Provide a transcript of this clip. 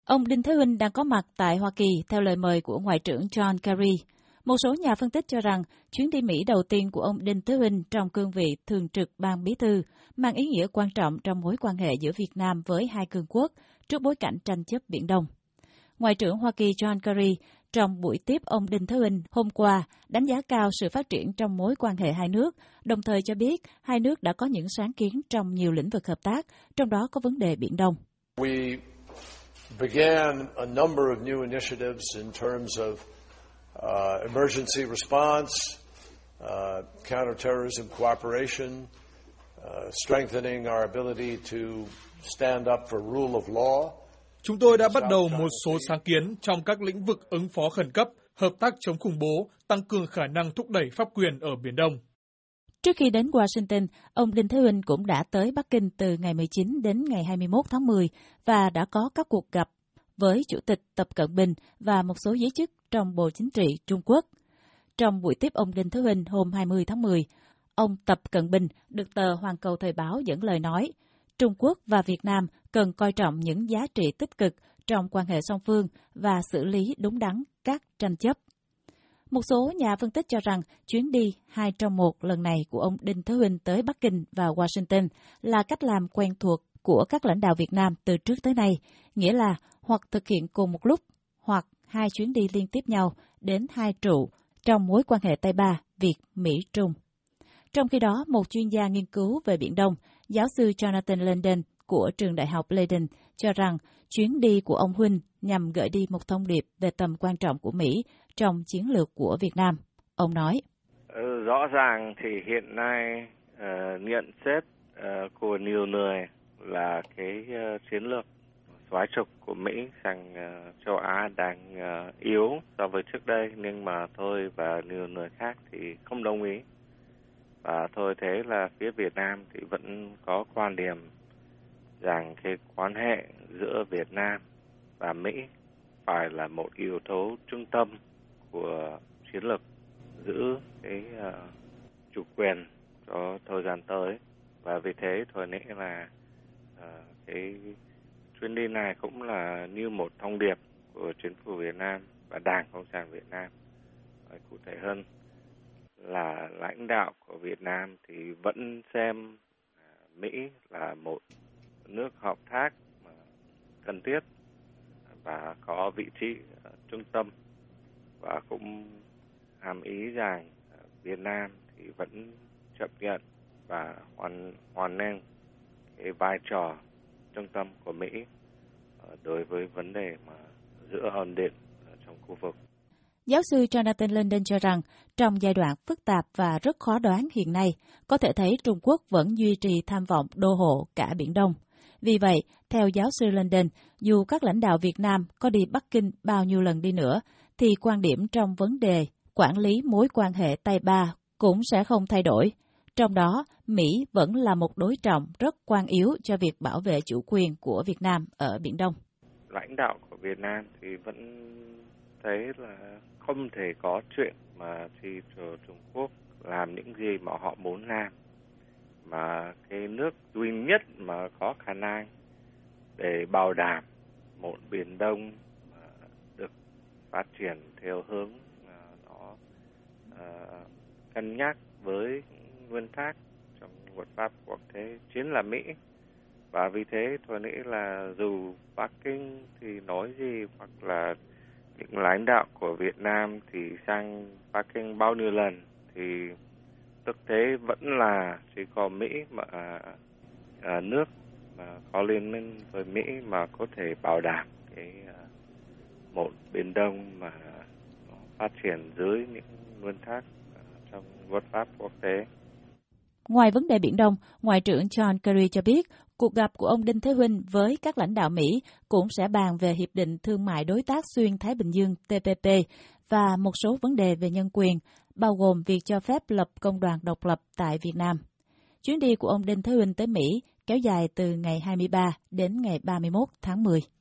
Ông Đinh Thế Huynh đang có mặt tại Hoa Kỳ theo lời mời của Ngoại trưởng John Kerry. Một số nhà phân tích cho rằng chuyến đi Mỹ đầu tiên của ông Đinh Thế Huynh trong cương vị thường trực ban bí thư mang ý nghĩa quan trọng trong mối quan hệ giữa Việt Nam với hai cường quốc trước bối cảnh tranh chấp Biển Đông. Ngoại trưởng Hoa Kỳ John Kerry trong buổi tiếp ông Đinh Thế Huynh hôm qua đánh giá cao sự phát triển trong mối quan hệ hai nước, đồng thời cho biết hai nước đã có những sáng kiến trong nhiều lĩnh vực hợp tác, trong đó có vấn đề Biển Đông. We began a number of new initiatives in terms of emergency response, counterterrorism cooperation, strengthening our ability to stand up for rule of law. Chúng tôi đã bắt đầu một số sáng kiến trong các lĩnh vực ứng phó khẩn cấp, hợp tác chống khủng bố, tăng cường khả năng thúc đẩy pháp quyền ở Biển Đông. Trước khi đến Washington, ông Đinh Thế Huynh cũng đã tới Bắc Kinh từ ngày 19 đến ngày 21 tháng 10 và đã có các cuộc gặp với Chủ tịch Tập Cận Bình và một số giới chức trong Bộ Chính trị Trung Quốc. Trong buổi tiếp ông Đinh Thế Huynh hôm 20 tháng 10, ông Tập Cận Bình được tờ Hoàn Cầu Thời báo dẫn lời nói, Trung Quốc và Việt Nam cần coi trọng những giá trị tích cực trong quan hệ song phương và xử lý đúng đắn các tranh chấp. Một số nhà phân tích cho rằng chuyến đi 2 trong 1 lần này của ông Đinh Thế Huynh tới Bắc Kinh và Washington là cách làm quen thuộc của các lãnh đạo Việt Nam từ trước tới nay, nghĩa là hoặc thực hiện cùng một lúc, hoặc 2 chuyến đi liên tiếp nhau đến 2 trụ trong mối quan hệ Tây Ba, Việt-Mỹ-Trung. Trong khi đó, một chuyên gia nghiên cứu về Biển Đông, giáo sư Jonathan Linden của trường đại học Leiden cho rằng chuyến đi của ông Huynh nhằm gửi đi một thông điệp về tầm quan trọng của Mỹ trong chiến lược của Việt Nam. Ông nói, rõ ràng thì hiện nay nhận xét của nhiều người là cái chiến lược xoáy trục của Mỹ sang châu Á đang yếu so với trước đây, nhưng mà tôi và nhiều người khác thì không đồng ý. Và tôi thấy là phía Việt Nam thì vẫn có quan điểm rằng cái quan hệ giữa Việt Nam và Mỹ phải là một yếu tố trung tâm của chiến lược giữ cái chủ quyền cho thời gian tới. Và vì thế tôi nghĩ là cái chuyến đi này cũng là như một thông điệp của chính phủ Việt Nam và Đảng Cộng sản Việt Nam. Cụ thể hơn là lãnh đạo của Việt Nam thì vẫn xem Mỹ là một nước hợp tác cần thiết và có vị trí trung tâm, và cũng hàm ý rằng Việt Nam thì vẫn chấp nhận và hoan nghênh cái vai trò trung tâm của Mỹ đối với vấn đề mà giữ ổn định trong khu vực. Giáo sư Jonathan Linden cho rằng trong giai đoạn phức tạp và rất khó đoán hiện nay, có thể thấy Trung Quốc vẫn duy trì tham vọng đô hộ cả Biển Đông. Vì vậy, theo giáo sư Linden, dù các lãnh đạo Việt Nam có đi Bắc Kinh bao nhiêu lần đi nữa, thì quan điểm trong vấn đề quản lý mối quan hệ Tây Ba cũng sẽ không thay đổi. Trong đó, Mỹ vẫn là một đối trọng rất quan yếu cho việc bảo vệ chủ quyền của Việt Nam ở Biển Đông. Lãnh đạo của Việt Nam thì vẫn thấy là không thể có chuyện mà thì Trung Quốc làm những gì mà họ muốn làm, mà cái nước duy nhất mà có khả năng để bảo đảm một Biển Đông được phát triển theo hướng nó cân nhắc với nguyên tắc trong luật pháp quốc tế chính là Mỹ. Và vì thế tôi nghĩ là dù Bắc Kinh thì nói gì, hoặc là những lãnh đạo của Việt Nam thì sang Bắc Kinh bao nhiêu lần, thì thực tế vẫn là chỉ có Mỹ mà nước mà có liên minh với Mỹ mà có thể bảo đảm cái một Biển Đông mà phát triển dưới những nguyên tắc trong luật pháp quốc tế. Ngoài vấn đề Biển Đông, Ngoại trưởng John Kerry cho biết cuộc gặp của ông Đinh Thế Huynh với các lãnh đạo Mỹ cũng sẽ bàn về Hiệp định Thương mại Đối tác Xuyên Thái Bình Dương TPP và một số vấn đề về nhân quyền, bao gồm việc cho phép lập công đoàn độc lập tại Việt Nam. Chuyến đi của ông Đinh Thế Huynh tới Mỹ kéo dài từ ngày 23 đến ngày 31 tháng 10.